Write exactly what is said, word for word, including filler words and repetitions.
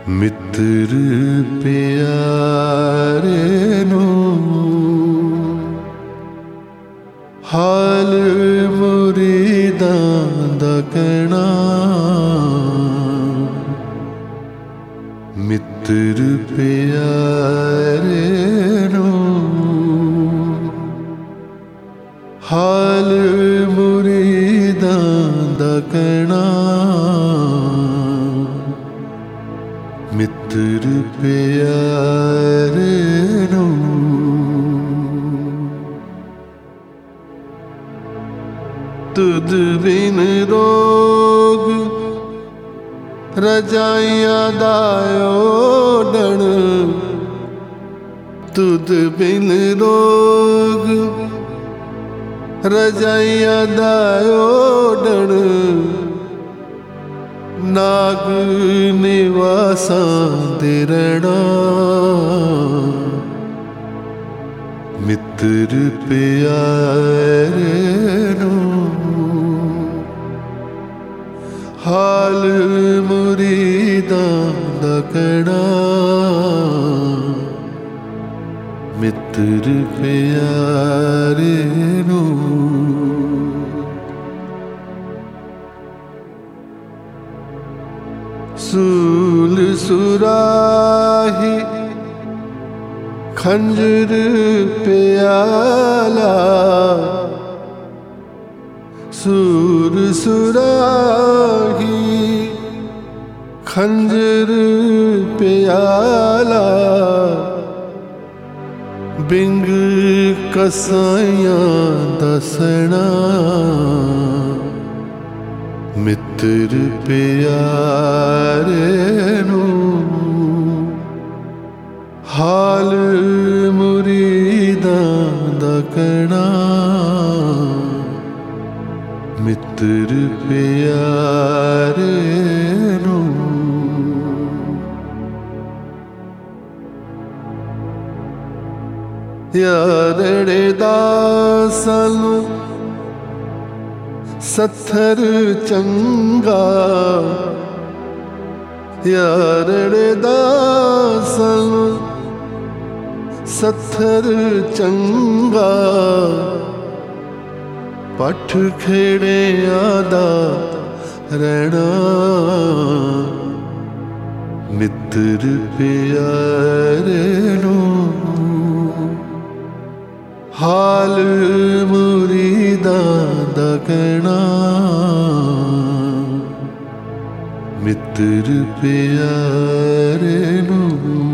ਮਿੱਤਰ ਪਿਆਰੇ ਨੂੰ ਹਾਲ ਮੁਰੀਦਾਂ ਦਾ ਕਹਿਣਾ। ਮਿੱਤਰ ਪਿਆਰੇ ਨੂੰ ਹਾਲ ਮੁਰੀਦਾਂ ਦਾ ਕਹਿਣਾ। ਮਿੱਤਰ ਪਿਆਰੇ ਨੂੰ ਤੁਧ ਬਿਨ ਰੋਗ ਰਜਾਈਆਂ ਦਾ ਓਡਣ। ਤੁਧ ਬਿਨ ਰੋਗ ਰਜਾਈਆਂ ਦਾ ਓਡਣ। ਨਾਗ ਨਿਵਾਸਾਂ ਦੇ ਰਹਿਣਾ। ਮਿੱਤਰ ਪਿਆਰੇ ਨੂੰ ਹਾਲ ਮੁਰੀਦਾਂ ਦਾ ਕਹਿਣਾ। ਮਿੱਤਰ ਪਿਆਰੇ ਨੂੰ ਸੂਲ ਸੁਰਾਹੀ ਖੰਜਰ ਪਿਆਲਾ। ਸੂਰ ਸੁਰਾਹੀ ਖੰਜਰ ਪਿਆਲਾ। ਬਿੰਗ ਕਸਾਈਆਂ ਦਸਣਾ। ਮਿੱਤਰ ਪਿਆਰੇ ਨੂੰ ਹਾਲ ਮੁਰੀਦਾਂ ਦਾ ਕਹਿਣਾ। ਮਿੱਤਰ ਪਿਆਰੇ ਨੂੰ ਯਾਰੜੇ ਦਾਸਾਂ ਨੂੰ ਸੱਥਰ ਚੰਗਾ। ਯਾਰੜੇ ਦਾਸਾਂ ਨੂੰ ਸੱਥਰ ਚੰਗਾ। ਪੱਠ ਖੇੜਿਆਂ ਦਾ ਰਹਿਣਾ। ਮਿੱਤਰ ਪਿਆਰੇ ਨੂੰ ਹਾਲ ਮੁਰੀਦਾਂ ਦਾ ਕਹਿਣਾ। ਮਿੱਤਰ ਪਿਆਰੇ ਨੂੰ